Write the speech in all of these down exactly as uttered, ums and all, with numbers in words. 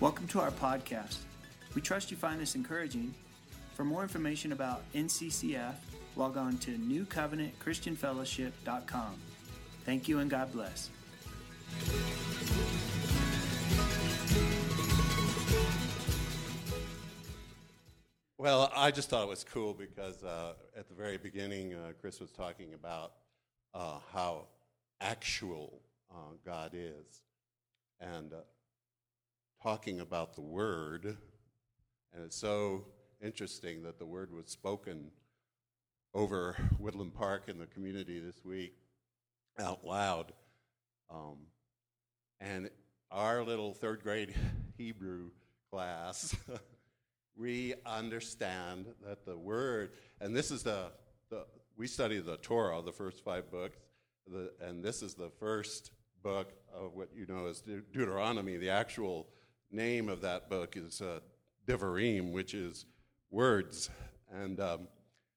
Welcome to our podcast. We trust you find this encouraging. For more information about N C C F, log on to new covenant christian fellowship dot com. Thank you and God bless. Well, I just thought it was cool because uh, at the very beginning, uh, Chris was talking about uh, how actual uh, God is, and uh, talking about the Word, and it's so interesting that the Word was spoken over Woodland Park in the community this week out loud, um, and our little third grade Hebrew class we understand that the Word, and this is the, the we study the Torah, the first five books, the, and this is the first book of what you know as De- Deuteronomy. The actual name of that book is uh, Devarim, which is words. And um,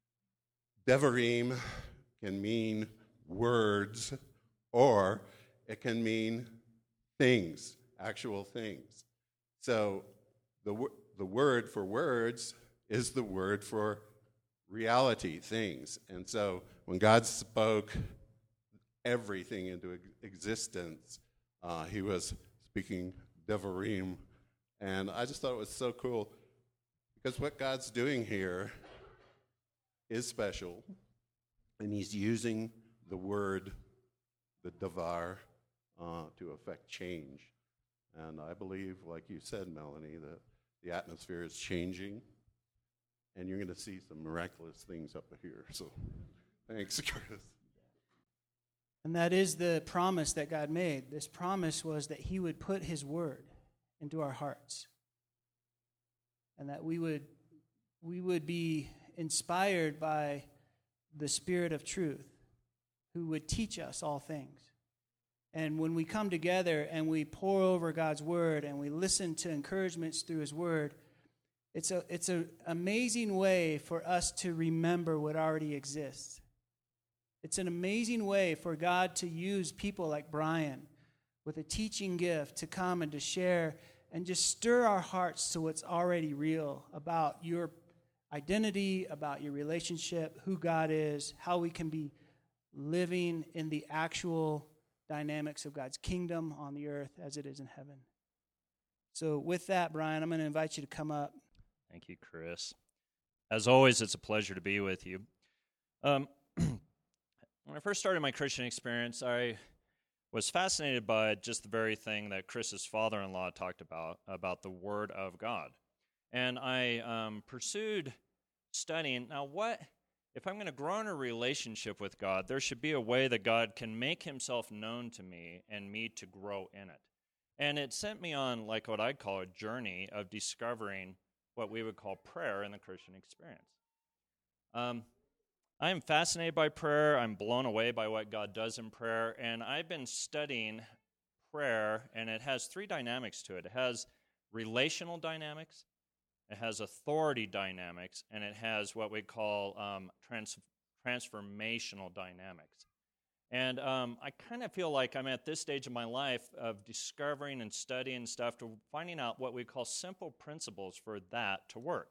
Devarim can mean words, or it can mean things, actual things. So the The word for words is the word for reality, things. And so when God spoke everything into existence, uh, he was speaking Devarim. And I just thought it was so cool because what God's doing here is special. And he's using the word, the Devar, uh, to affect change. And I believe, like you said, Melanie, that the atmosphere is changing, and you're going to see some miraculous things up here. So, thanks, Chris. And that is the promise that God made. This promise was that he would put his word into our hearts, and that we would we would be inspired by the Spirit of truth, who would teach us all things. And when we come together and we pour over God's word and we listen to encouragements through his word, it's a it's an amazing way for us to remember what already exists. It's an amazing way for God to use people like Brian with a teaching gift to come and to share and just stir our hearts to what's already real about your identity, about your relationship, who God is, how we can be living in the actual dynamics of God's kingdom on the earth as it is in heaven. So with that, Brian, I'm going to invite you to come up. Thank you, Chris. As always, it's a pleasure to be with you. Um, when I first started my Christian experience, I was fascinated by just the very thing that Chris's father-in-law talked about, about the Word of God. And I um, pursued studying, now what... If I'm going to grow in a relationship with God, there should be a way that God can make himself known to me and me to grow in it. And it sent me on like what I'd call a journey of discovering what we would call prayer in the Christian experience. Um, I am fascinated by prayer. I'm blown away by what God does in prayer. And I've been studying prayer, and it has three dynamics to it. It has relational dynamics, it has authority dynamics, and it has what we call um, trans- transformational dynamics. And um, I kind of feel like I'm at this stage of my life of discovering and studying stuff to finding out what we call simple principles for that to work.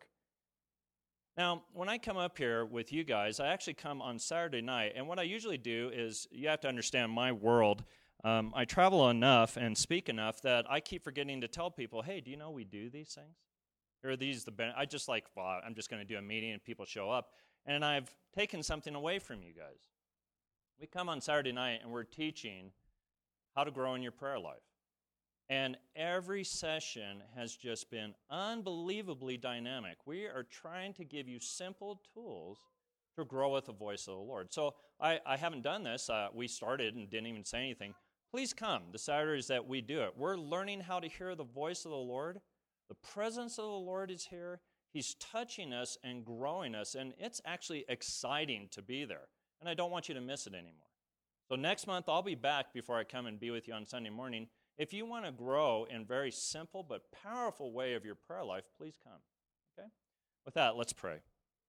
Now, when I come up here with you guys, I actually come on Saturday night, and what I usually do is, you have to understand my world. Um, I travel enough and speak enough that I keep forgetting to tell people, hey, do you know we do these things? Or are these the ben- I just like, well, I'm just going to do a meeting and people show up. And I've taken something away from you guys. We come on Saturday night and we're teaching how to grow in your prayer life. And every session has just been unbelievably dynamic. We are trying to give you simple tools to grow with the voice of the Lord. So I, I haven't done this. Uh, we started and didn't even say anything. Please come the Saturdays that we do it. We're learning how to hear the voice of the Lord. The presence of the Lord is here. He's touching us and growing us, and it's actually exciting to be there. And I don't want you to miss it anymore. So next month, I'll be back before I come and be with you on Sunday morning. If you want to grow in a very simple but powerful way of your prayer life, please come. Okay? With that, let's pray.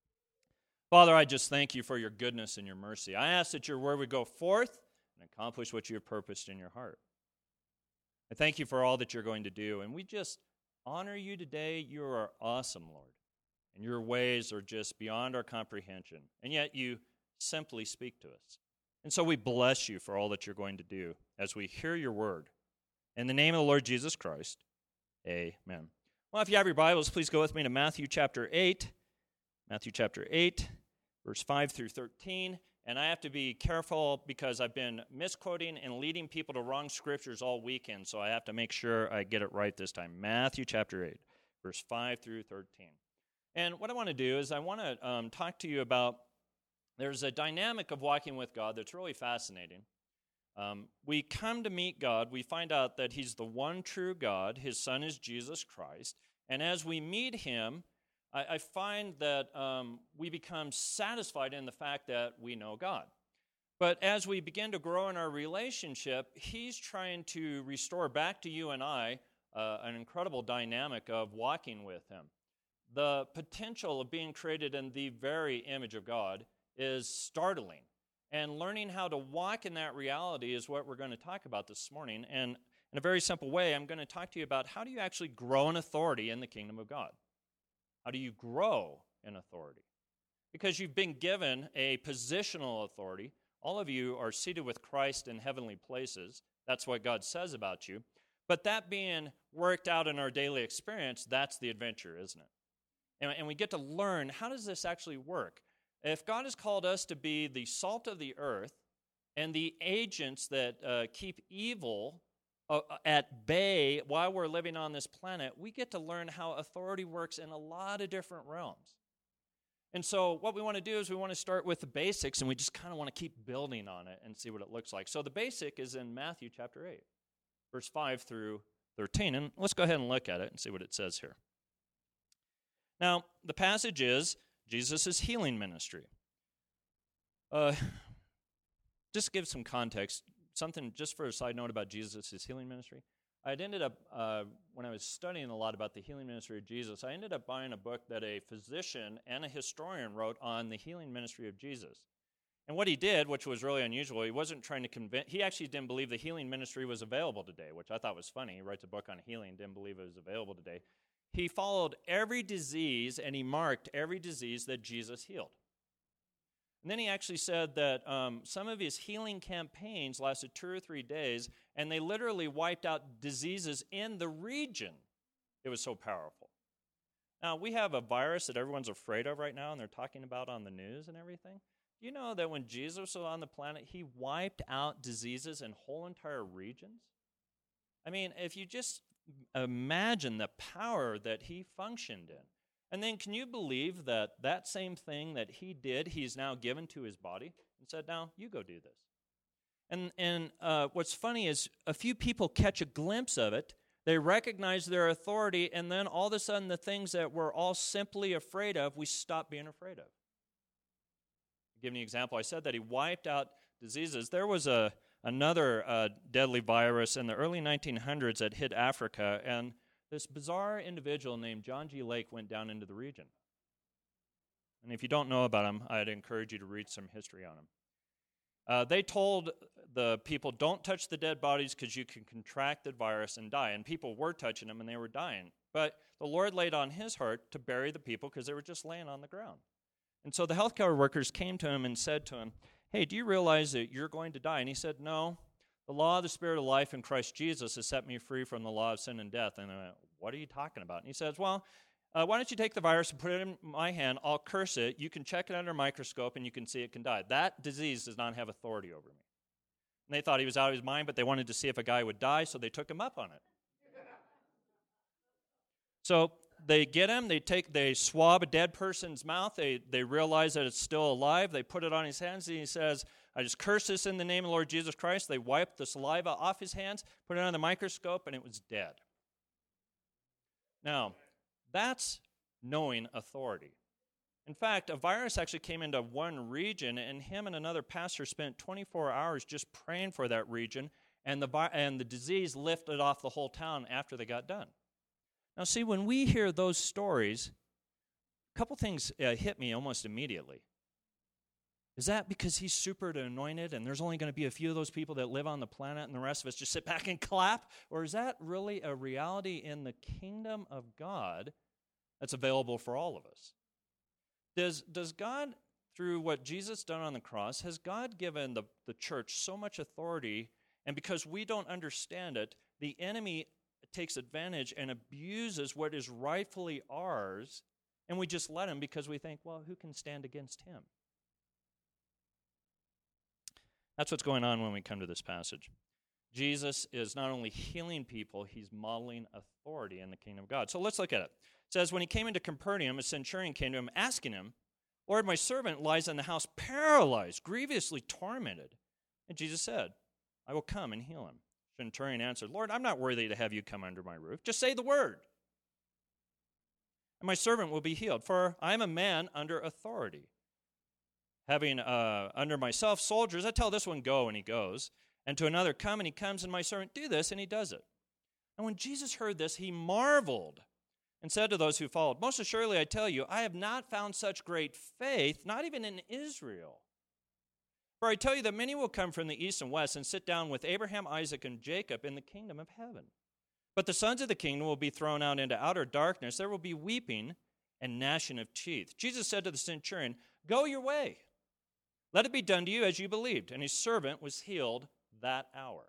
Father, I just thank you for your goodness and your mercy. I ask that your word would go forth and accomplish what you have purposed in your heart. I thank you for all that you're going to do, and we just honor you today. You are awesome, Lord. And your ways are just beyond our comprehension. And yet you simply speak to us. And so we bless you for all that you're going to do as we hear your word. In the name of the Lord Jesus Christ, amen. Well, if you have your Bibles, please go with me to Matthew chapter eight. Matthew chapter eight, verse five through thirteen. And I have to be careful because I've been misquoting and leading people to wrong scriptures all weekend, so I have to make sure I get it right this time. Matthew chapter eight, verse five through thirteen. And what I want to do is I want to um, talk to you about, there's a dynamic of walking with God that's really fascinating. Um, we come to meet God, we find out that he's the one true God, his son is Jesus Christ, and as we meet him, I, I find that um, we become satisfied in the fact that we know God. But as we begin to grow in our relationship, he's trying to restore back to you and I uh, an incredible dynamic of walking with him. The potential of being created in the very image of God is startling. And learning how to walk in that reality is what we're going to talk about this morning. And in a very simple way, I'm going to talk to you about how do you actually grow in authority in the kingdom of God? How do you grow in authority? Because you've been given a positional authority. All of you are seated with Christ in heavenly places. That's what God says about you. But that being worked out in our daily experience, that's the adventure, isn't it? And, and we get to learn, how does this actually work? If God has called us to be the salt of the earth and the agents that uh, keep evil uh, at bay while we're living on this planet, we get to learn how authority works in a lot of different realms. And so what we want to do is we want to start with the basics, and we just kind of want to keep building on it and see what it looks like. So the basic is in Matthew chapter eight, verse five through thirteen. And let's go ahead and look at it and see what it says here. Now, the passage is Jesus' healing ministry. Uh, just to give some context, something just for a side note about Jesus' healing ministry. I had ended up, uh, when I was studying a lot about the healing ministry of Jesus, I ended up buying a book that a physician and a historian wrote on the healing ministry of Jesus. And what he did, which was really unusual, he wasn't trying to convince, he actually didn't believe the healing ministry was available today, which I thought was funny. He writes a book on healing, didn't believe it was available today. He followed every disease, and he marked every disease that Jesus healed. And then he actually said that um, some of his healing campaigns lasted two or three days, and they literally wiped out diseases in the region. It was so powerful. Now, we have a virus that everyone's afraid of right now, and they're talking about on the news and everything. Do you know that when Jesus was on the planet, he wiped out diseases in whole entire regions? I mean, if you just imagine the power that he functioned in. And then can you believe that that same thing that he did, he's now given to his body and said, now, you go do this. And, and uh, what's funny is a few people catch a glimpse of it, they recognize their authority, and then all of a sudden the things that we're all simply afraid of, we stop being afraid of. I'll give you an example. I said that he wiped out diseases. There was a another uh, deadly virus in the early nineteen hundreds that hit Africa, and this bizarre individual named John G. Lake went down into the region. And if you don't know about him, I'd encourage you to read some history on him. Uh, they told the people, don't touch the dead bodies because you can contract the virus and die. And people were touching them, and they were dying. But the Lord laid on his heart to bury the people because they were just laying on the ground. And so the healthcare workers came to him and said to him, hey, do you realize that you're going to die? And he said, no, the law of the Spirit of life in Christ Jesus has set me free from the law of sin and death. And I went, what are you talking about? And he says, well, uh, why don't you take the virus and put it in my hand, I'll curse it, you can check it under a microscope, and you can see it can die. That disease does not have authority over me. And they thought he was out of his mind, but they wanted to see if a guy would die, so they took him up on it. So they get him, they take, they swab a dead person's mouth, they, they realize that it's still alive, they put it on his hands, and he says, I just curse this in the name of the Lord Jesus Christ. They wiped the saliva off his hands, put it on the microscope, and it was dead. Now, that's knowing authority. In fact, a virus actually came into one region, and him and another pastor spent twenty-four hours just praying for that region, and the, and the disease lifted off the whole town after they got done. Now, see, when we hear those stories, a couple things uh, hit me almost immediately. Is that because he's super anointed and there's only going to be a few of those people that live on the planet and the rest of us just sit back and clap? Or is that really a reality in the kingdom of God that's available for all of us? Does, does God, through what Jesus done on the cross, has God given the, the church so much authority, and because we don't understand it, the enemy takes advantage and abuses what is rightfully ours, and we just let him because we think, well, who can stand against him? That's what's going on when we come to this passage. Jesus is not only healing people, he's modeling authority in the kingdom of God. So let's look at it. It says, when he came into Capernaum, a centurion came to him asking him, Lord, my servant lies in the house paralyzed, grievously tormented. And Jesus said, I will come and heal him. The centurion answered, Lord, I'm not worthy to have you come under my roof. Just say the word, and my servant will be healed, for I am a man under authority. Having uh, under myself soldiers, I tell this one, go, and he goes. And to another, come, and he comes, and my servant, do this, and he does it. And when Jesus heard this, he marveled and said to those who followed, most assuredly I tell you, I have not found such great faith, not even in Israel. For I tell you that many will come from the east and west and sit down with Abraham, Isaac, and Jacob in the kingdom of heaven. But the sons of the kingdom will be thrown out into outer darkness. There will be weeping and gnashing of teeth. Jesus said to the centurion, go your way. Let it be done to you as you believed. And his servant was healed that hour.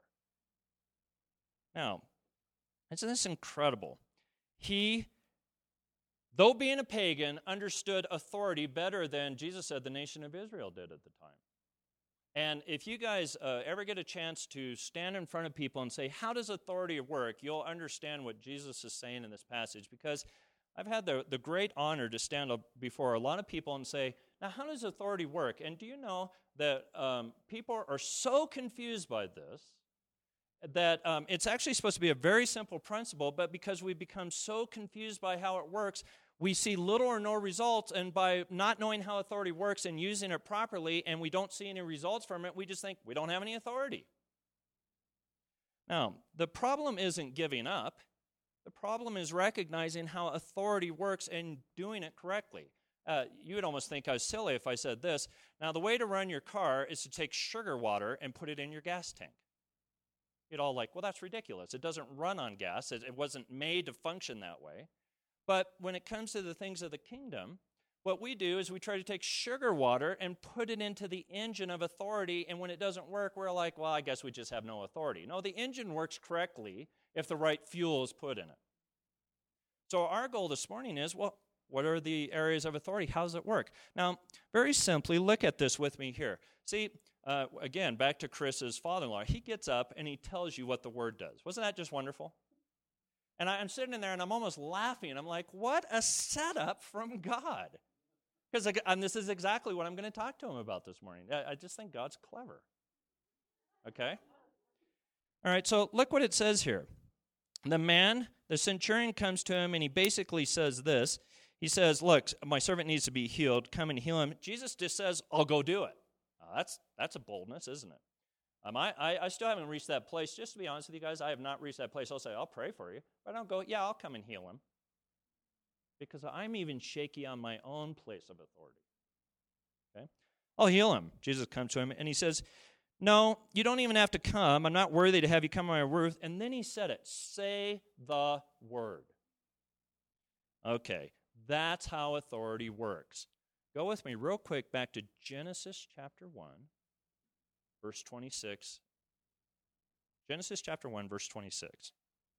Now, isn't this incredible? He, though being a pagan, understood authority better than Jesus said the nation of Israel did at the time. And if you guys uh, ever get a chance to stand in front of people and say, how does authority work, you'll understand what Jesus is saying in this passage, because I've had the, the great honor to stand up before a lot of people and say, now, how does authority work? And do you know that um, people are so confused by this that um, it's actually supposed to be a very simple principle, but because we've become so confused by how it works, we see little or no results, and by not knowing how authority works and using it properly, and we don't see any results from it, we just think we don't have any authority. Now, the problem isn't giving up. The problem is recognizing how authority works and doing it correctly. Uh, you would almost think I was silly if I said this. Now, the way to run your car is to take sugar water and put it in your gas tank. You'd all like, well, that's ridiculous. It doesn't run on gas. It, it wasn't made to function that way. But when it comes to the things of the kingdom, what we do is we try to take sugar water and put it into the engine of authority, and when it doesn't work, we're like, well, I guess we just have no authority. No, the engine works correctly if the right fuel is put in it. So our goal this morning is, well, what are the areas of authority? How does it work? Now, very simply, look at this with me here. See, uh, again, back to Chris's father-in-law. He gets up and he tells you what the word does. Wasn't that just wonderful? And I'm sitting in there and I'm almost laughing. I'm like, what a setup from God. Because and this is exactly what I'm going to talk to him about this morning. I, I just think God's clever. Okay? All right, so look what it says here. The man, the centurion comes to him and he basically says this. He says, look, my servant needs to be healed. Come and heal him. Jesus just says, I'll go do it. Uh, that's that's a boldness, isn't it? Um, I, I, I still haven't reached that place. Just to be honest with you guys, I have not reached that place. I'll say, I'll pray for you. But I don't go, yeah, I'll come and heal him. Because I'm even shaky on my own place of authority. Okay? I'll heal him. Jesus comes to him and he says, no, you don't even have to come. I'm not worthy to have you come on my roof. And then he said it. Say the word. Okay. That's how authority works. Go with me real quick back to Genesis chapter one, verse twenty-six. Genesis chapter one, verse twenty-six.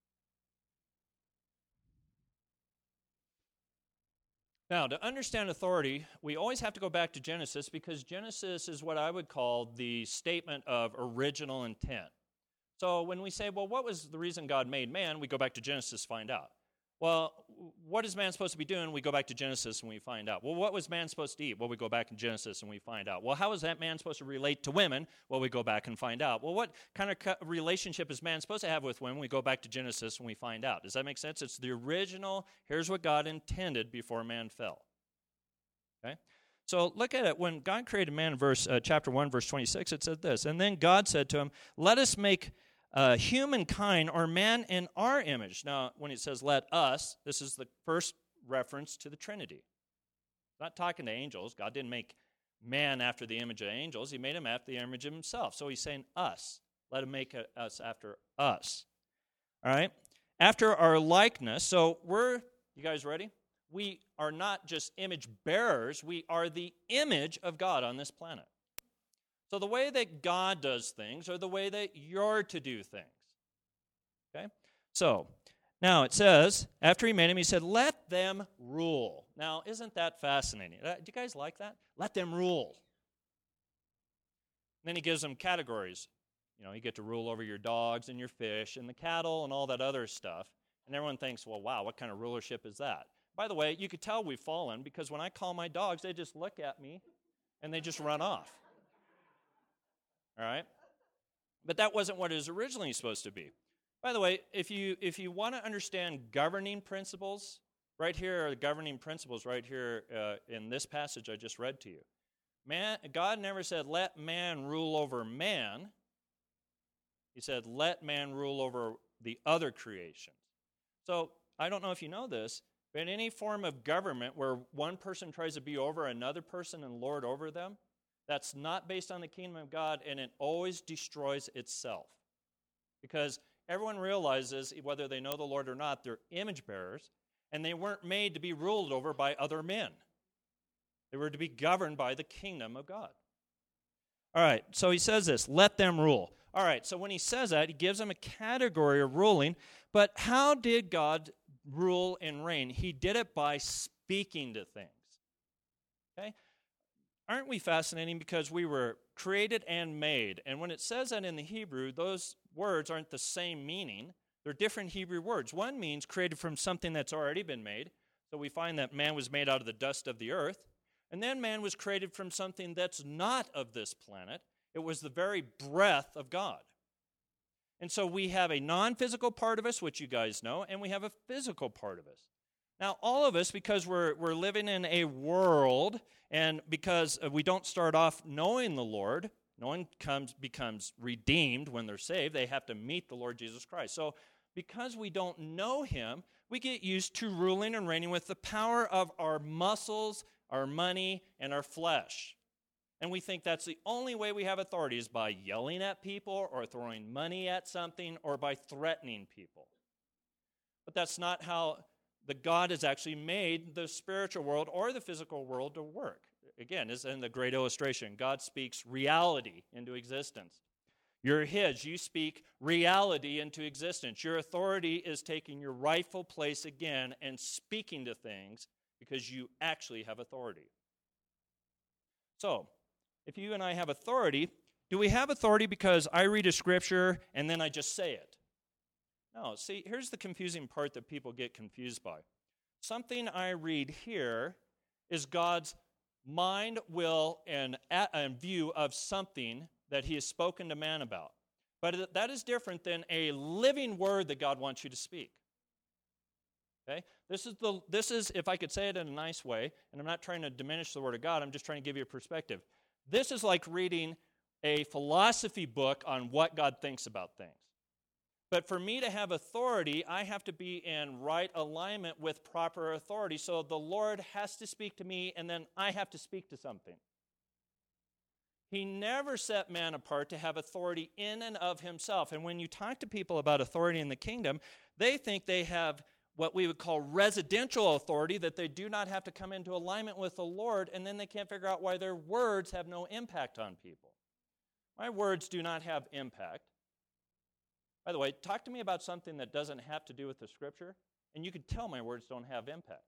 Now, to understand authority, we always have to go back to Genesis because Genesis is what I would call the statement of original intent. So when we say, well, what was the reason God made man? We go back to Genesis to find out. Well, what is man supposed to be doing? We go back to Genesis and we find out. Well, what was man supposed to eat? Well, we go back to Genesis and we find out. Well, how is that man supposed to relate to women? Well, we go back and find out. Well, what kind of relationship is man supposed to have with women? We go back to Genesis and we find out. Does that make sense? It's the original, here's what God intended before man fell. Okay? So look at it. When God created man in verse, uh, chapter one, verse twenty-six, it said this, and then God said to him, let us make Uh, humankind or man in our image. Now, when it says let us, this is the first reference to the Trinity. It's not talking to angels. God didn't make man after the image of angels. He made him after the image of himself. So he's saying us. Let him make us after us. All right? After our likeness. So we're, you guys ready? We are not just image bearers. We are the image of God on this planet. So the way that God does things are the way that you're to do things. Okay? So, now it says, after he made him, he said, let them rule. Now, isn't that fascinating? Do you guys like that? Let them rule. And then he gives them categories. You know, you get to rule over your dogs and your fish and the cattle and all that other stuff. And everyone thinks, well, wow, what kind of rulership is that? By the way, you could tell we've fallen because when I call my dogs, they just look at me and they just run off. All right? But that wasn't what it was originally supposed to be. By the way, if you if you want to understand governing principles, right here are the governing principles right here uh, in this passage I just read to you. Man, God never said, let man rule over man. He said, let man rule over the other creation. So I don't know if you know this, but in any form of government where one person tries to be over another person and lord over them, that's not based on the kingdom of God, and it always destroys itself. Because everyone realizes, whether they know the Lord or not, they're image bearers, and they weren't made to be ruled over by other men. They were to be governed by the kingdom of God. All right, so he says this, let them rule. All right, so when he says that, he gives them a category of ruling, but how did God rule and reign? He did it by speaking to things. Okay? Aren't we fascinating? Because we were created and made, and when it says that in the Hebrew, those words aren't the same meaning. They're different Hebrew words. One means created from something that's already been made. So we find that man was made out of the dust of the earth. And then man was created from something that's not of this planet. It was the very breath of God. And so we have a non-physical part of us, which you guys know, and we have a physical part of us. Now, all of us, because we're we're living in a world, and because we don't start off knowing the Lord, no one comes becomes redeemed when they're saved. They have to meet the Lord Jesus Christ. So because we don't know him, we get used to ruling and reigning with the power of our muscles, our money, and our flesh. And we think that's the only way we have authority is by yelling at people or throwing money at something or by threatening people. But that's not how the God has actually made the spiritual world or the physical world to work. Again, is in the great illustration. God speaks reality into existence. You're his. You speak reality into existence. Your authority is taking your rightful place again and speaking to things because you actually have authority. So, if you and I have authority, do we have authority because I read a scripture and then I just say it? No, see, here's the confusing part that people get confused by. Something I read here is God's mind, will, and, and view of something that he has spoken to man about. But that is different than a living word that God wants you to speak. Okay? This is, the, this is, if I could say it in a nice way, and I'm not trying to diminish the word of God, I'm just trying to give you a perspective. This is like reading a philosophy book on what God thinks about things. But for me to have authority, I have to be in right alignment with proper authority. So the Lord has to speak to me, and then I have to speak to something. He never set man apart to have authority in and of himself. And when you talk to people about authority in the kingdom, they think they have what we would call residential authority, that they do not have to come into alignment with the Lord, and then they can't figure out why their words have no impact on people. My words do not have impact. By the way, talk to me about something that doesn't have to do with the Scripture, and you can tell my words don't have impact.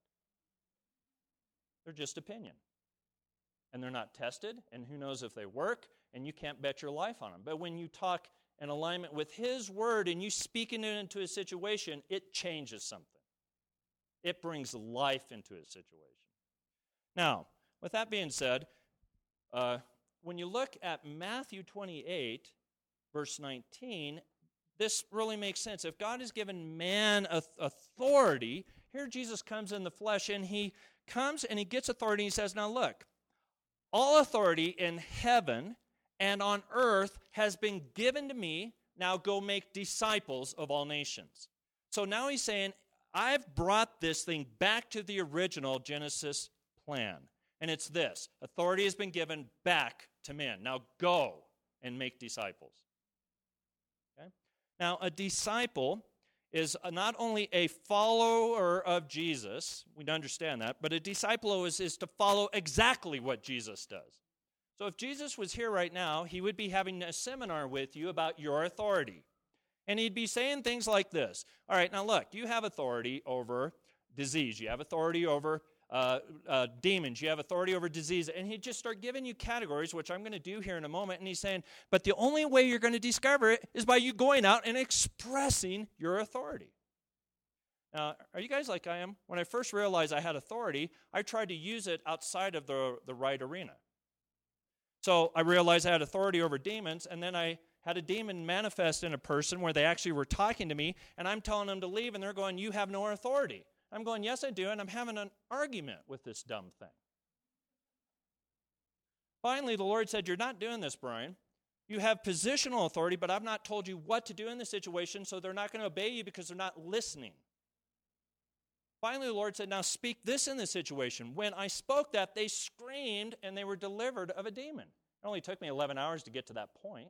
They're just opinion. And they're not tested, and who knows if they work, and you can't bet your life on them. But when you talk in alignment with his word and you speaking it into a situation, it changes something. It brings life into a situation. Now, with that being said, uh, when you look at Matthew twenty-eight, verse nineteen, this really makes sense. If God has given man authority, here Jesus comes in the flesh, and he comes and he gets authority, and he says, now look, all authority in heaven and on earth has been given to me. Now go make disciples of all nations. So now he's saying, I've brought this thing back to the original Genesis plan. And it's this: authority has been given back to men. Now go and make disciples. Okay? Now, a disciple is not only a follower of Jesus, we understand that, but a disciple is, is to follow exactly what Jesus does. So if Jesus was here right now, he would be having a seminar with you about your authority. And he'd be saying things like this: all right, now look, you have authority over disease. You have authority over uh, uh, demons. You have authority over disease. And he'd just start giving you categories, which I'm going to do here in a moment. And he's saying, but the only way you're going to discover it is by you going out and expressing your authority. Now, are you guys like I am? When I first realized I had authority, I tried to use it outside of the, the right arena. So I realized I had authority over demons, and then I had a demon manifest in a person where they actually were talking to me, and I'm telling them to leave, and they're going, you have no authority. I'm going, yes, I do, and I'm having an argument with this dumb thing. Finally, the Lord said, you're not doing this, Brian. You have positional authority, but I've not told you what to do in the situation, so they're not going to obey you because they're not listening. Finally, the Lord said, now speak this in the situation. When I spoke that, they screamed, and they were delivered of a demon. It only took me eleven hours to get to that point.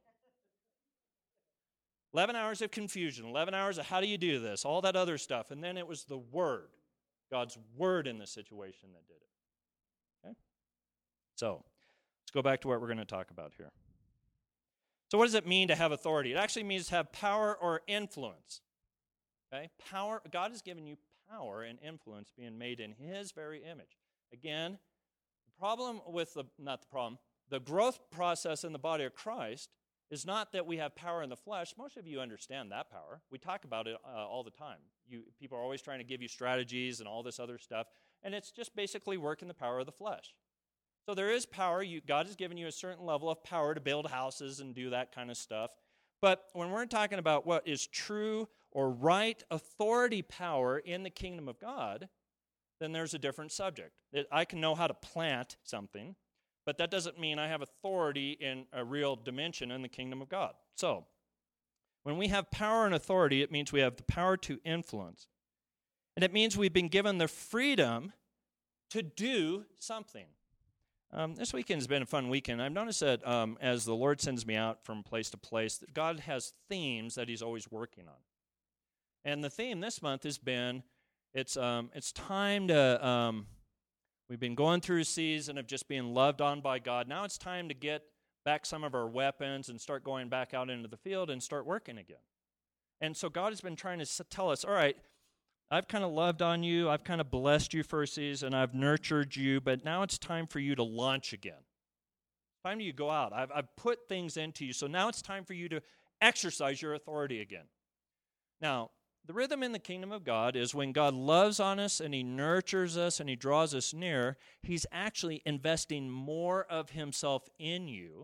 eleven hours of confusion, eleven hours of how do you do this, all that other stuff. And then it was the Word, God's Word in the situation that did it. Okay? So, let's go back to what we're going to talk about here. So what does it mean to have authority? It actually means to have power or influence. Okay? Power, God has given you power and influence being made in His very image. Again, the problem with the, not the problem, the growth process in the body of Christ is not that we have power in the flesh. Most of you understand that power. We talk about it uh, all the time. You, people are always trying to give you strategies and all this other stuff, and it's just basically working the power of the flesh. So there is power. You, God has given you a certain level of power to build houses and do that kind of stuff. But when we're talking about what is true or right authority power in the kingdom of God, then there's a different subject. I can know how to plant something, but that doesn't mean I have authority in a real dimension in the kingdom of God. So, when we have power and authority, it means we have the power to influence. And it means we've been given the freedom to do something. Um, this weekend has been a fun weekend. I've noticed that um, as the Lord sends me out from place to place, that God has themes that He's always working on. And the theme this month has been, it's um, it's time to... Um, We've been going through a season of just being loved on by God. Now it's time to get back some of our weapons and start going back out into the field and start working again. And so God has been trying to tell us, all right, I've kind of loved on you, I've kind of blessed you for a season, I've nurtured you, but now it's time for you to launch again. It's time for you to go out. I've, I've put things into you, so now it's time for you to exercise your authority again. Now, the rhythm in the kingdom of God is when God loves on us and He nurtures us and He draws us near, He's actually investing more of Himself in you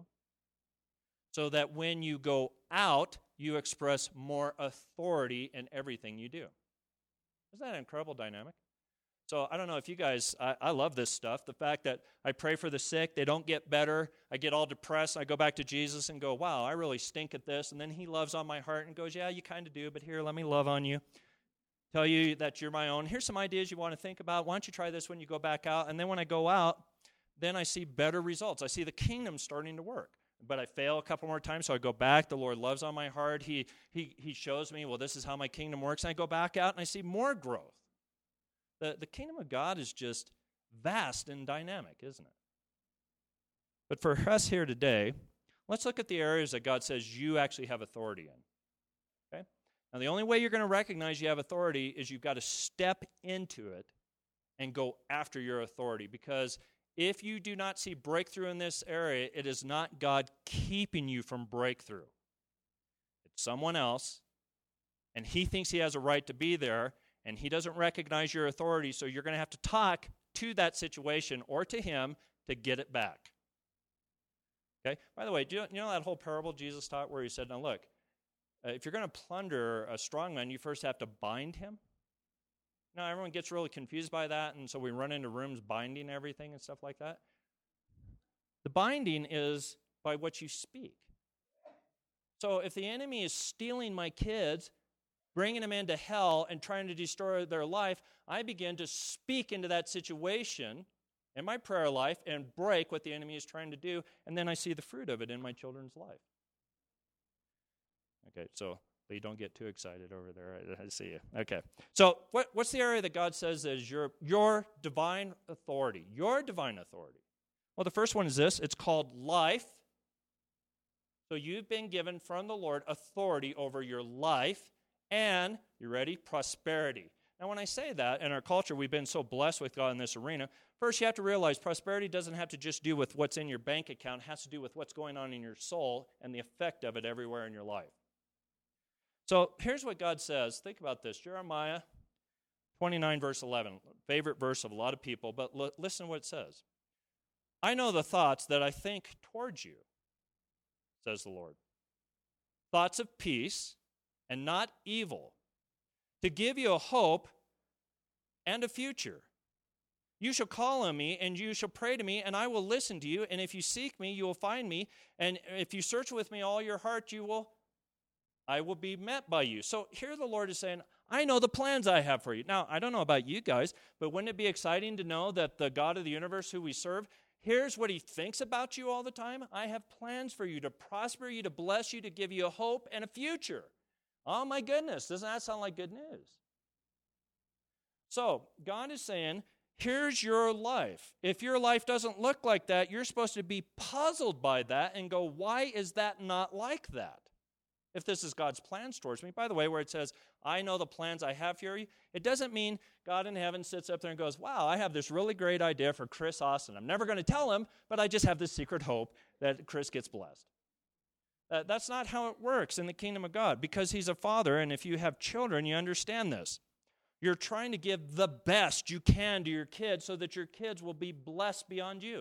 so that when you go out, you express more authority in everything you do. Isn't that an incredible dynamic? So I don't know if you guys, I, I love this stuff. The fact that I pray for the sick, they don't get better. I get all depressed. I go back to Jesus and go, wow, I really stink at this. And then He loves on my heart and goes, yeah, you kind of do, but here, let me love on you. Tell you that you're my own. Here's some ideas you want to think about. Why don't you try this when you go back out? And then when I go out, then I see better results. I see the kingdom starting to work. But I fail a couple more times, so I go back. The Lord loves on my heart. He, he, he shows me, well, this is how my kingdom works. And I go back out and I see more growth. The, the kingdom of God is just vast and dynamic, isn't it? But for us here today, let's look at the areas that God says you actually have authority in. Okay? Now, the only way you're going to recognize you have authority is you've got to step into it and go after your authority. Because if you do not see breakthrough in this area, it is not God keeping you from breakthrough. It's someone else, and he thinks he has a right to be there, and he doesn't recognize your authority, so you're going to have to talk to that situation or to him to get it back. Okay? By the way, do you, you know that whole parable Jesus taught where He said, now look, uh, if you're going to plunder a strong man, you first have to bind him? Now, everyone gets really confused by that, and so we run into rooms binding everything and stuff like that. The binding is by what you speak. So if the enemy is stealing my kids, bringing them into hell and trying to destroy their life, I begin to speak into that situation in my prayer life and break what the enemy is trying to do, and then I see the fruit of it in my children's life. Okay, so you don't get too excited over there. I, I see you. Okay, so what, what's the area that God says is your, your divine authority? Your divine authority. Well, the first one is this. It's called life. So you've been given from the Lord authority over your life and, you ready, prosperity. Now, when I say that, in our culture, we've been so blessed with God in this arena. First, you have to realize prosperity doesn't have to just do with what's in your bank account. It has to do with what's going on in your soul and the effect of it everywhere in your life. So here's what God says. Think about this. Jeremiah twenty-nine, verse eleven, favorite verse of a lot of people, but l- listen to what it says. I know the thoughts that I think towards you, says the Lord. Thoughts of peace and not evil, to give you a hope and a future. You shall call on me, and you shall pray to me, and I will listen to you. And if you seek me, you will find me. And if you search with me all your heart, you will, I will be met by you. So here the Lord is saying, I know the plans I have for you. Now, I don't know about you guys, but wouldn't it be exciting to know that the God of the universe who we serve, here's what he thinks about you all the time? I have plans for you to prosper you, to bless you, to give you a hope and a future. Oh my goodness, doesn't that sound like good news? So, God is saying, here's your life. If your life doesn't look like that, you're supposed to be puzzled by that and go, why is that not like that? If this is God's plans towards me. By the way, where it says, I know the plans I have for you, it doesn't mean God in heaven sits up there and goes, wow, I have this really great idea for Chris Austin. I'm never going to tell him, but I just have this secret hope that Chris gets blessed. Uh, that's not how it works in the kingdom of God, because he's a father, and if you have children, you understand this. You're trying to give the best you can to your kids so that your kids will be blessed beyond you.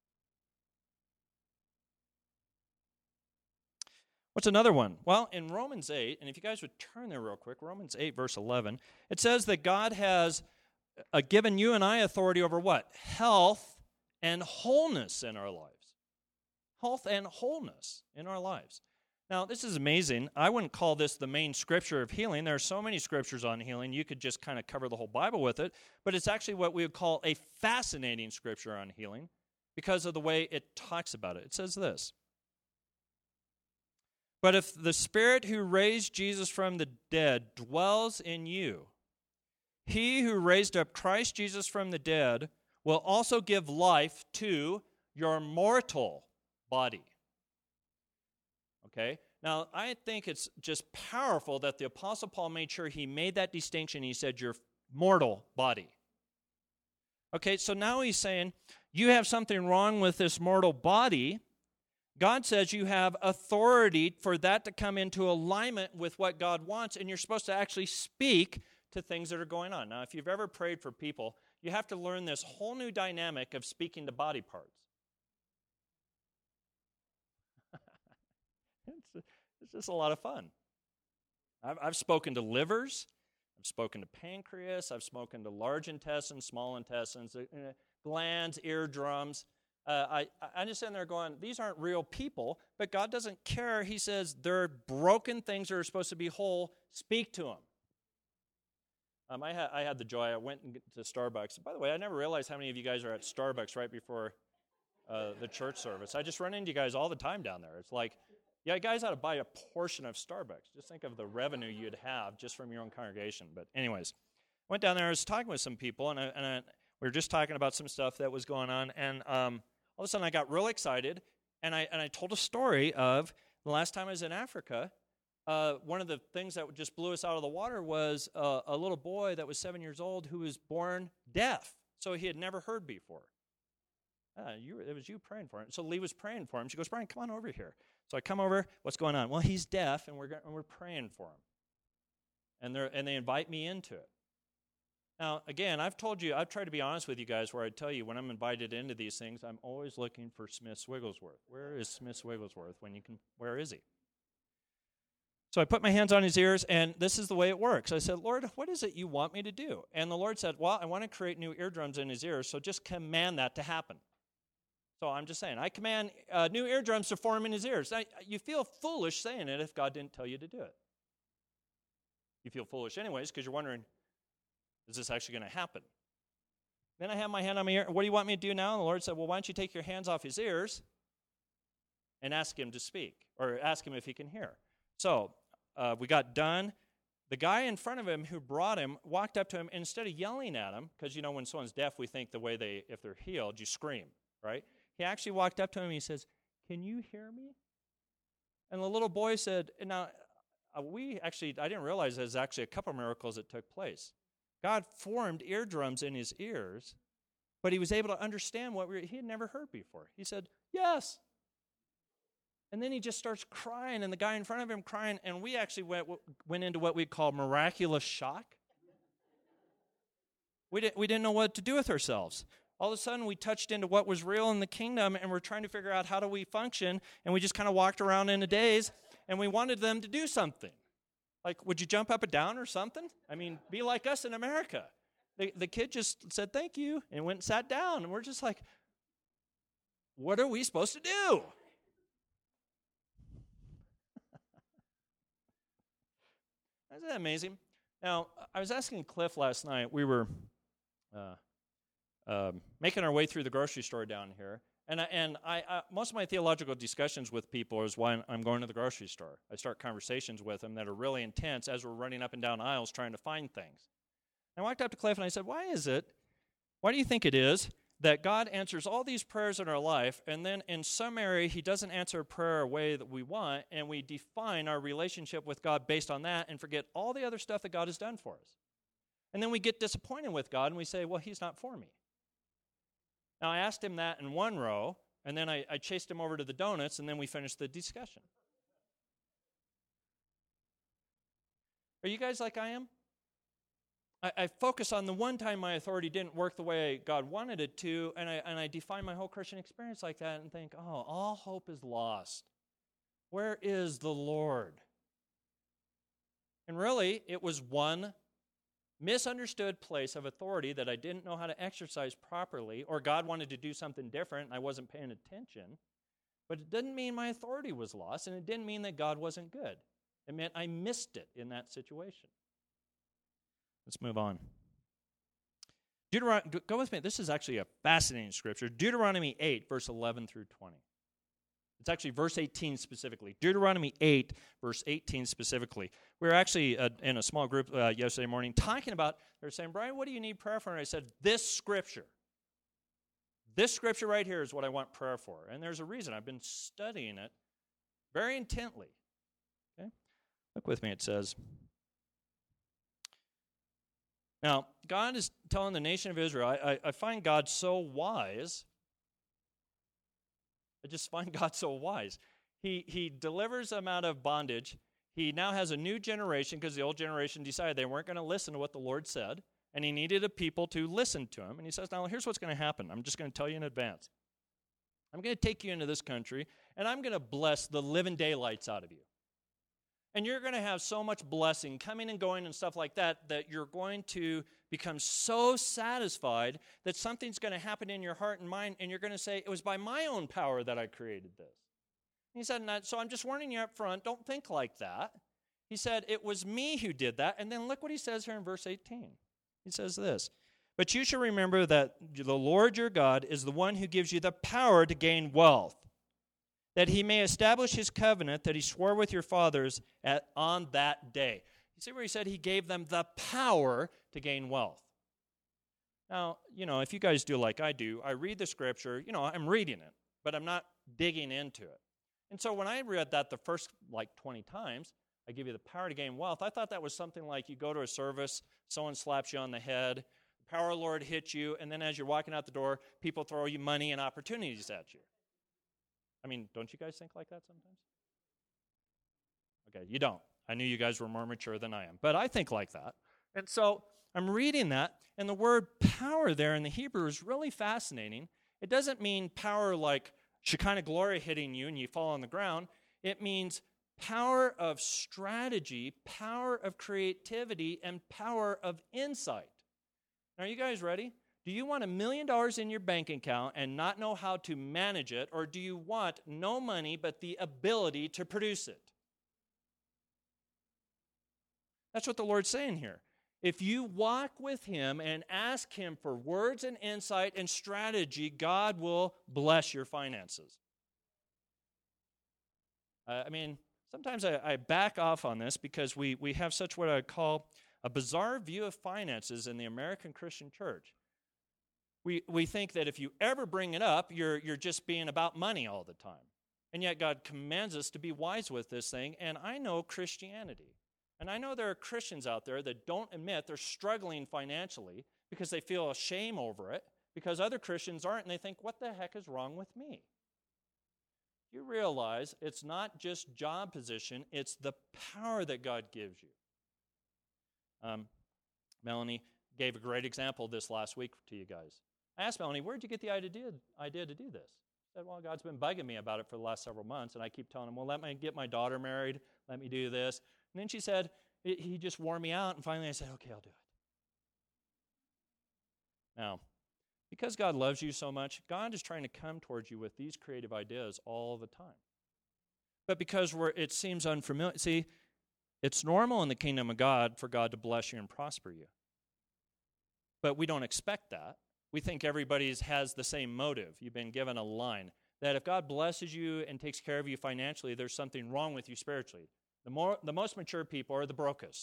What's another one? Well, in Romans eight, and if you guys would turn there real quick, Romans eight, verse eleven, it says that God has uh, given you and I authority over what? Health and wholeness in our lives. Health and wholeness in our lives. Now, this is amazing. I wouldn't call this the main scripture of healing. There are so many scriptures on healing. You could just kind of cover the whole Bible with it, but it's actually what we would call a fascinating scripture on healing because of the way it talks about it. It says this. But if the Spirit who raised Jesus from the dead dwells in you, he who raised up Christ Jesus from the dead will also give life to your mortal body. Okay? Now, I think it's just powerful that the Apostle Paul made sure he made that distinction. He said, your mortal body. Okay, so now he's saying, you have something wrong with this mortal body. God says you have authority for that to come into alignment with what God wants, and you're supposed to actually speak to things that are going on. Now, if you've ever prayed for people, you have to learn this whole new dynamic of speaking to body parts. it's, it's just a lot of fun. I've, I've spoken to livers. I've spoken to pancreas. I've spoken to large intestines, small intestines, uh, glands, eardrums. Uh, I, I understand they're going, these aren't real people, but God doesn't care. He says they're broken things that are supposed to be whole. Speak to them. Um, I, ha- I had the joy, I went to Starbucks. By the way, I never realized how many of you guys are at Starbucks right before uh, the church service. I just run into you guys all the time down there. It's like, yeah, you guys ought to buy a portion of Starbucks. Just think of the revenue you'd have just from your own congregation. But anyways, went down there, I was talking with some people, and, I, and I, we were just talking about some stuff that was going on, and um, all of a sudden I got real excited, and I and I told a story of the last time I was in Africa. Uh, one of the things that just blew us out of the water was uh, a little boy that was seven years old who was born deaf, so he had never heard before. Uh, you, it was you praying for him. So Lee was praying for him. She goes, Brian, come on over here. So I come over. What's going on? Well, he's deaf, and we're and we're praying for him. And they and they invite me into it. Now, again, I've told you, I've tried to be honest with you guys where I tell you when I'm invited into these things, I'm always looking for Smith Wigglesworth. Where is Smith Wigglesworth when you can, where is he? So I put my hands on his ears, and this is the way it works. I said, Lord, what is it you want me to do? And the Lord said, well, I want to create new eardrums in his ears, so just command that to happen. So I'm just saying, I command uh, new eardrums to form in his ears. Now, you feel foolish saying it if God didn't tell you to do it. You feel foolish anyways because you're wondering, is this actually going to happen? Then I have my hand on my ear. What do you want me to do now? And the Lord said, well, why don't you take your hands off his ears and ask him to speak, or ask him if he can hear. So uh, we got done. The guy in front of him who brought him walked up to him, and instead of yelling at him, because, you know, when someone's deaf, we think the way they, if they're healed, you scream, right? He actually walked up to him, and he says, can you hear me? And the little boy said, now, uh, we actually, I didn't realize there's actually a couple miracles that took place. God formed eardrums in his ears, but he was able to understand what we, he had never heard before. He said, yes. And then he just starts crying, and the guy in front of him crying, and we actually went went into what we call miraculous shock. We didn't, we didn't know what to do with ourselves. All of a sudden, we touched into what was real in the kingdom, and we're trying to figure out how do we function, and we just kind of walked around in a daze, and we wanted them to do something. Like, would you jump up and down or something? I mean, be like us in America. The, the kid just said, thank you, and went and sat down, and we're just like, what are we supposed to do? Isn't that amazing? Now, I was asking Cliff last night. We were uh, uh, making our way through the grocery store down here, and I, and I, I most of my theological discussions with people is why I'm going to the grocery store. I start conversations with them that are really intense as we're running up and down aisles trying to find things. I walked up to Cliff and I said, "Why is it? Why do you think it is that God answers all these prayers in our life, and then in some area he doesn't answer a prayer a way that we want, and we define our relationship with God based on that and forget all the other stuff that God has done for us? And then we get disappointed with God, and we say, well, he's not for me." Now, I asked him that in one row, and then I, I chased him over to the donuts, and then we finished the discussion. Are you guys like I am? I, I focus on the one time my authority didn't work the way God wanted it to, and I, and I define my whole Christian experience like that and think, oh, all hope is lost. Where is the Lord? And really, it was one misunderstood place of authority that I didn't know how to exercise properly, or God wanted to do something different and I wasn't paying attention. But it didn't mean my authority was lost, and it didn't mean that God wasn't good. It meant I missed it in that situation. Let's move on. Deuteron- go with me. This is actually a fascinating scripture. Deuteronomy eight, verse eleven through twenty. It's actually verse eighteen specifically. Deuteronomy eight, verse eighteen specifically. We were actually uh, in a small group uh, yesterday morning talking about, they were saying, Brian, what do you need prayer for? And I said, this scripture. This scripture right here is what I want prayer for. And there's a reason. I've been studying it very intently. Okay? Look with me. It says, now, God is telling the nation of Israel, I, I, I find God so wise. I just find God so wise. He, he delivers them out of bondage. He now has a new generation because the old generation decided they weren't going to listen to what the Lord said, and he needed a people to listen to him. And he says, now, here's what's going to happen. I'm just going to tell you in advance. I'm going to take you into this country, and I'm going to bless the living daylights out of you. And you're going to have so much blessing coming and going and stuff like that that you're going to become so satisfied that something's going to happen in your heart and mind, and you're going to say, it was by my own power that I created this. And he said, so I'm just warning you up front, don't think like that. He said, it was me who did that. And then look what he says here in verse eighteen. He says this, but you shall remember that the Lord your God is the one who gives you the power to gain wealth, that he may establish his covenant that he swore with your fathers at, on that day. You see where he said he gave them the power to gain wealth. Now, you know, if you guys do like I do, I read the scripture, you know, I'm reading it, but I'm not digging into it. And so when I read that the first, like, twenty times, I give you the power to gain wealth, I thought that was something like you go to a service, someone slaps you on the head, the power of the Lord hits you, and then as you're walking out the door, people throw you money and opportunities at you. I mean, don't you guys think like that sometimes? Okay, you don't. I knew you guys were more mature than I am, but I think like that. And so I'm reading that, and the word power there in the Hebrew is really fascinating. It doesn't mean power like Shekinah glory hitting you and you fall on the ground. It means power of strategy, power of creativity, and power of insight. Now, are you guys ready? Do you want a million dollars in your bank account and not know how to manage it, or do you want no money but the ability to produce it? That's what the Lord's saying here. If you walk with him and ask him for words and insight and strategy, God will bless your finances. Uh, I mean, sometimes I, I back off on this because we, we have such what I call a bizarre view of finances in the American Christian church. We, we think that if you ever bring it up, you're, you're just being about money all the time. And yet God commands us to be wise with this thing, and I know Christianity. And I know there are Christians out there that don't admit they're struggling financially because they feel a shame over it, because other Christians aren't, and they think, what the heck is wrong with me? You realize it's not just job position, it's the power that God gives you. Um, Melanie gave a great example this last week to you guys. I asked Melanie, where'd you get the idea, idea to do this? She said, well, God's been bugging me about it for the last several months, and I keep telling him, well, let me get my daughter married, let me do this. And then she said, he just wore me out, and finally I said, okay, I'll do it. Now, because God loves you so much, God is trying to come towards you with these creative ideas all the time. But because we're, it seems unfamiliar, see, it's normal in the kingdom of God for God to bless you and prosper you. But we don't expect that. We think everybody has the same motive. You've been given a line that if God blesses you and takes care of you financially, there's something wrong with you spiritually. The more, the most mature people are the brokest.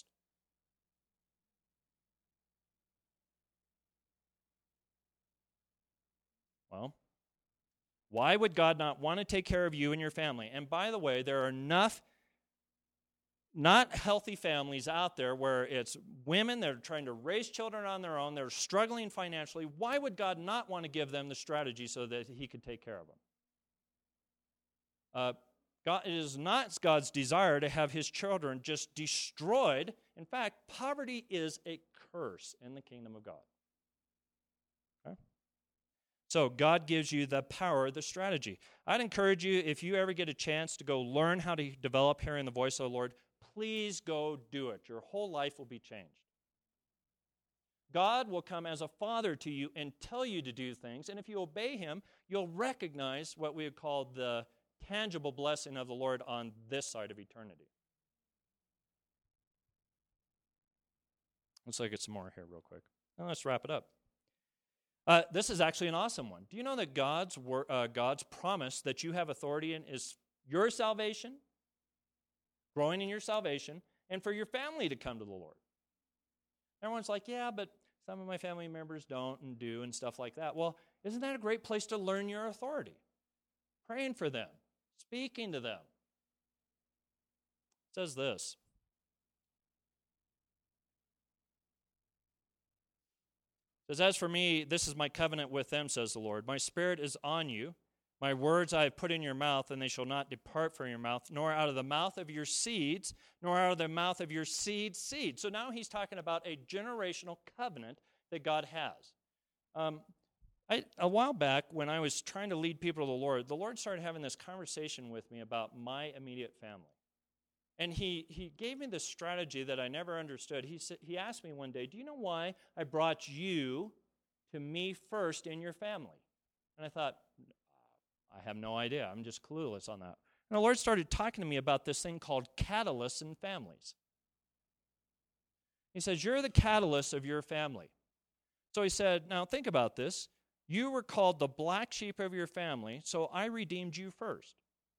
Well, why would God not want to take care of you and your family? And by the way, there are enough not healthy families out there where it's women that are trying to raise children on their own, they're struggling financially. Why would God not want to give them the strategy so that he could take care of them? Uh, God, it is not God's desire to have his children just destroyed. In fact, poverty is a curse in the kingdom of God. Okay? So God gives you the power, the strategy. I'd encourage you, if you ever get a chance to go learn how to develop hearing the voice of the Lord, please go do it. Your whole life will be changed. God will come as a father to you and tell you to do things, and if you obey him, you'll recognize what we would call the tangible blessing of the Lord on this side of eternity. Let's look at some more here real quick. Now let's wrap it up. Uh, this is actually an awesome one. Do you know that God's wor- uh, God's promise that you have authority in is your salvation, growing in your salvation, and for your family to come to the Lord? Everyone's like, yeah, but some of my family members don't and do and stuff like that. Well, isn't that a great place to learn your authority? Praying for them, speaking to them. It says this. It says, as for me, this is my covenant with them, says the Lord. My spirit is on you. My words I have put in your mouth, and they shall not depart from your mouth, nor out of the mouth of your seeds, nor out of the mouth of your seed's seed. So now he's talking about a generational covenant that God has. Um, I, a while back, when I was trying to lead people to the Lord, the Lord started having this conversation with me about my immediate family. And he, he gave me this strategy that I never understood. He, said, he asked me one day, do you know why I brought you to me first in your family? And I thought, I have no idea. I'm just clueless on that. And the Lord started talking to me about this thing called catalysts in families. He says, you're the catalyst of your family. So he said, now think about this. You were called the black sheep of your family, so I redeemed you first.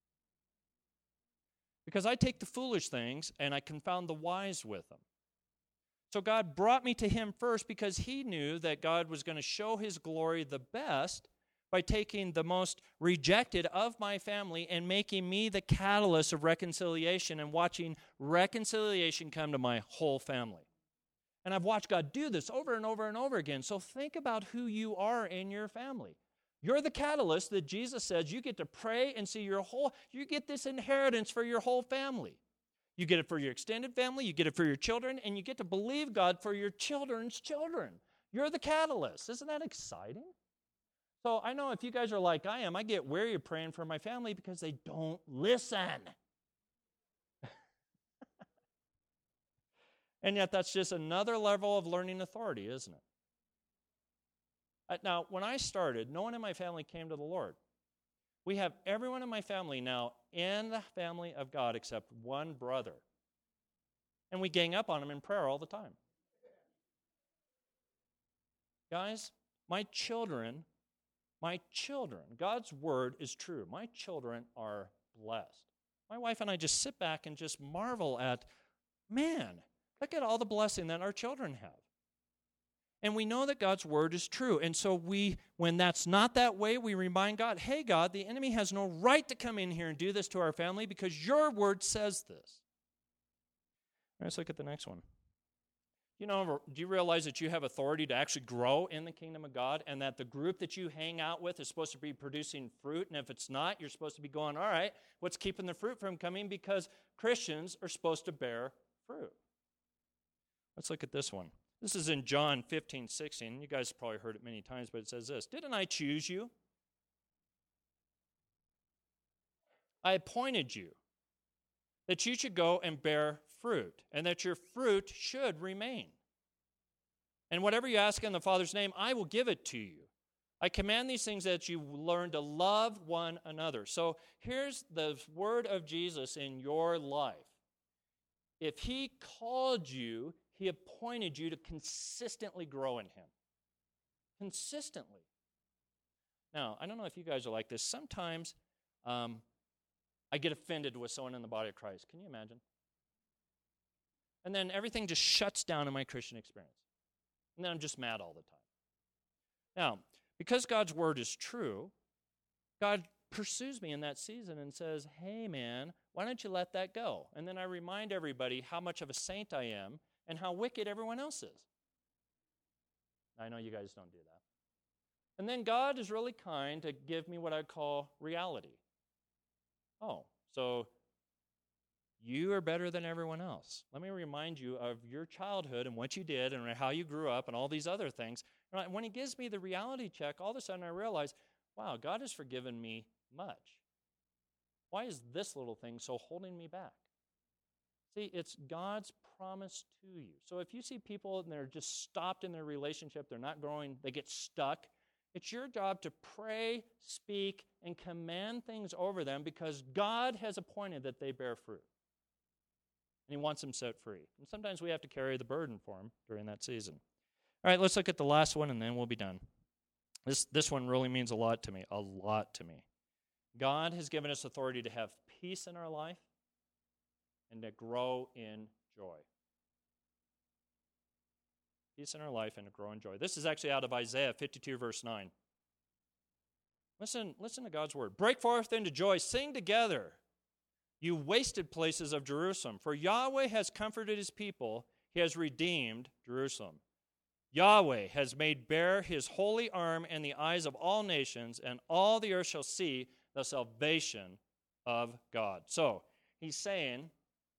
Because I take the foolish things and I confound the wise with them. So God brought me to him first because he knew that God was going to show his glory the best by taking the most rejected of my family and making me the catalyst of reconciliation and watching reconciliation come to my whole family. And I've watched God do this over and over and over again. So think about who you are in your family. You're the catalyst that Jesus says you get to pray and see your whole, you get this inheritance for your whole family. You get it for your extended family, you get it for your children, and you get to believe God for your children's children. You're the catalyst. Isn't that exciting? So I know if you guys are like I am, I get weary of praying for my family because they don't listen. And yet that's just another level of learning authority, isn't it? Now, when I started, no one in my family came to the Lord. We have everyone in my family now in the family of God except one brother. And we gang up on him in prayer all the time. Guys, my children, my children, God's word is true. My children are blessed. My wife and I just sit back and just marvel at, man, look at all the blessing that our children have. And we know that God's word is true. And so we, when that's not that way, we remind God, hey, God, the enemy has no right to come in here and do this to our family because your word says this. All right, let's look at the next one. You know, do you realize that you have authority to actually grow in the kingdom of God, and that the group that you hang out with is supposed to be producing fruit, and if it's not, you're supposed to be going, all right, what's keeping the fruit from coming? Because Christians are supposed to bear fruit. Let's look at this one. This is in John fifteen, sixteen. You guys probably heard it many times, but it says this: didn't I choose you? I appointed you that you should go and bear fruit, and that your fruit should remain. And whatever you ask in the Father's name, I will give it to you. I command these things that you learn to love one another. So here's the word of Jesus in your life. If he called you, he appointed you to consistently grow in him. Consistently. Now, I don't know if you guys are like this. Sometimes um, I get offended with someone in the body of Christ. Can you imagine? And then everything just shuts down in my Christian experience. And then I'm just mad all the time. Now, because God's word is true, God pursues me in that season and says, hey, man, why don't you let that go? And then I remind everybody how much of a saint I am and how wicked everyone else is. I know you guys don't do that. And then God is really kind to give me what I call reality. Oh, so you are better than everyone else. Let me remind you of your childhood and what you did and how you grew up and all these other things. And when he gives me the reality check, all of a sudden I realize, wow, God has forgiven me much. Why is this little thing so holding me back? See, it's God's promise to you. So if you see people and they're just stopped in their relationship, they're not growing, they get stuck, it's your job to pray, speak, and command things over them because God has appointed that they bear fruit. And he wants them set free. And sometimes we have to carry the burden for them during that season. All right, let's look at the last one, and then we'll be done. This, this one really means a lot to me, a lot to me. God has given us authority to have peace in our life and to grow in joy. Peace in our life and to grow in joy. This is actually out of Isaiah fifty-two, verse nine. Listen, listen to God's word. Break forth into joy, sing together, you wasted places of Jerusalem. For Yahweh has comforted his people, he has redeemed Jerusalem. Yahweh has made bare his holy arm in the eyes of all nations, and all the earth shall see the salvation of God. So, he's saying,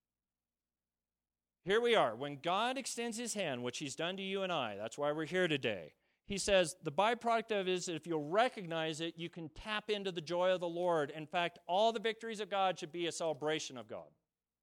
here we are. When God extends his hand, which he's done to you and I, that's why we're here today. He says the byproduct of it is that if you'll recognize it, you can tap into the joy of the Lord. In fact, all the victories of God should be a celebration of God.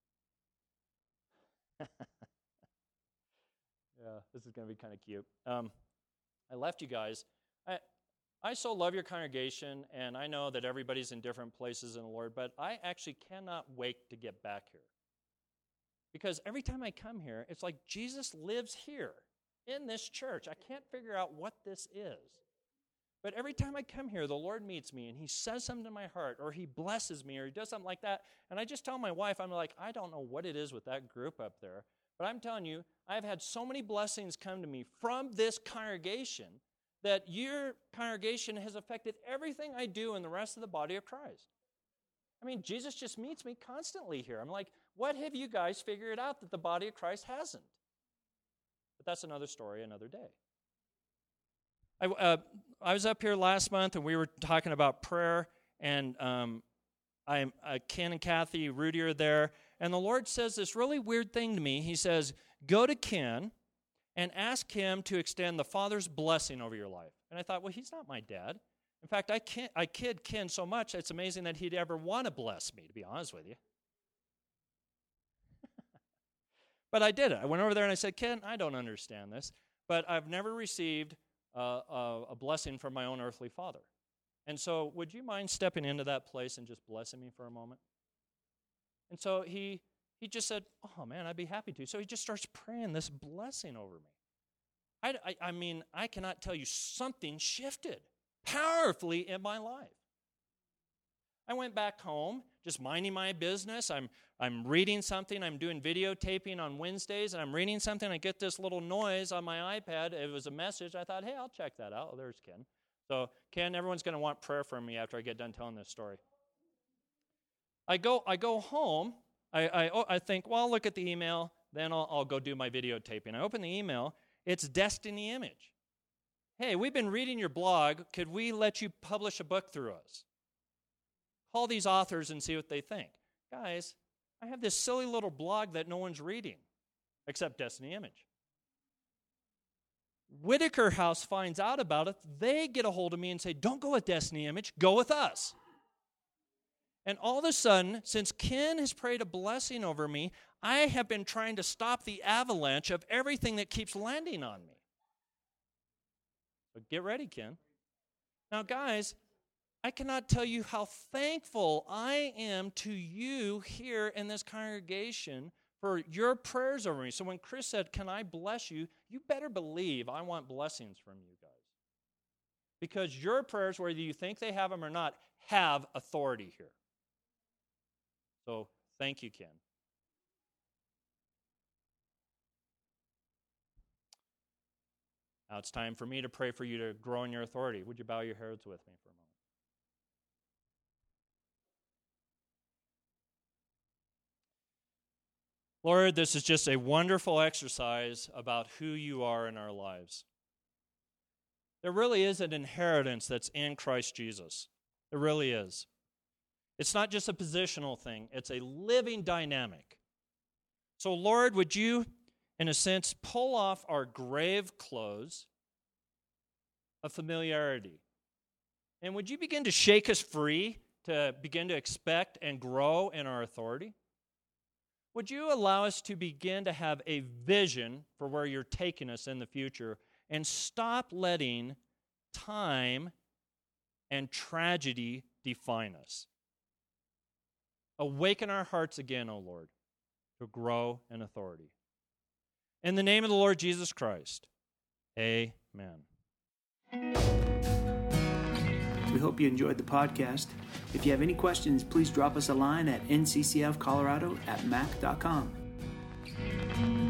Yeah, this is going to be kind of cute. Um, I left you guys. I, I so love your congregation, and I know that everybody's in different places in the Lord, but I actually cannot wait to get back here. Because every time I come here, it's like Jesus lives here in this church. I can't figure out what this is. But every time I come here, the Lord meets me, and he says something to my heart, or he blesses me, or he does something like that, and I just tell my wife, I'm like, I don't know what it is with that group up there, but I'm telling you, I've had so many blessings come to me from this congregation that your congregation has affected everything I do in the rest of the body of Christ. I mean, Jesus just meets me constantly here. I'm like, what have you guys figured out that the body of Christ hasn't? But that's another story, another day. I, uh, I was up here last month, and we were talking about prayer, and um, I'm, uh, Ken and Kathy, Rudy are there, and the Lord says this really weird thing to me. He says, go to Ken and ask him to extend the Father's blessing over your life. And I thought, well, he's not my dad. In fact, I, can't, I kid Ken so much, it's amazing that he'd ever want to bless me, to be honest with you. But I did it. I went over there and I said, Ken, I don't understand this, but I've never received uh, a, a blessing from my own earthly father. And so would you mind stepping into that place and just blessing me for a moment? And so he he just said, oh, man, I'd be happy to. So he just starts praying this blessing over me. I, I, I mean, I cannot tell you, something shifted powerfully in my life. I went back home, just minding my business. I'm I'm reading something. I'm doing videotaping on Wednesdays, and I'm reading something. I get this little noise on my iPad. It was a message. I thought, hey, I'll check that out. Oh, there's Ken. So, Ken, everyone's going to want prayer from me after I get done telling this story. I go I go home. I I, oh, I think, well, I'll look at the email. Then I'll, I'll go do my videotaping. I open the email. It's Destiny Image. Hey, we've been reading your blog. Could we let you publish a book through us? Call these authors and see what they think. Guys, I have this silly little blog that no one's reading, except Destiny Image. Whitaker House finds out about it. They get a hold of me and say, don't go with Destiny Image, go with us. And all of a sudden, since Ken has prayed a blessing over me, I have been trying to stop the avalanche of everything that keeps landing on me. So get ready, Ken. Now, guys, I cannot tell you how thankful I am to you here in this congregation for your prayers over me. So when Chris said, can I bless you, you better believe I want blessings from you guys. Because your prayers, whether you think they have them or not, have authority here. So thank you, Ken. Now it's time for me to pray for you to grow in your authority. Would you bow your heads with me for a moment? Lord, this is just a wonderful exercise about who you are in our lives. There really is an inheritance that's in Christ Jesus. There really is. It's not just a positional thing. It's a living dynamic. So, Lord, would you, in a sense, pull off our grave clothes of familiarity? And would you begin to shake us free to begin to expect and grow in our authority? Would you allow us to begin to have a vision for where you're taking us in the future and stop letting time and tragedy define us? Awaken our hearts again, O Lord, to grow in authority. In the name of the Lord Jesus Christ, amen. We hope you enjoyed the podcast. If you have any questions, please drop us a line at n c c f colorado at mac dot com.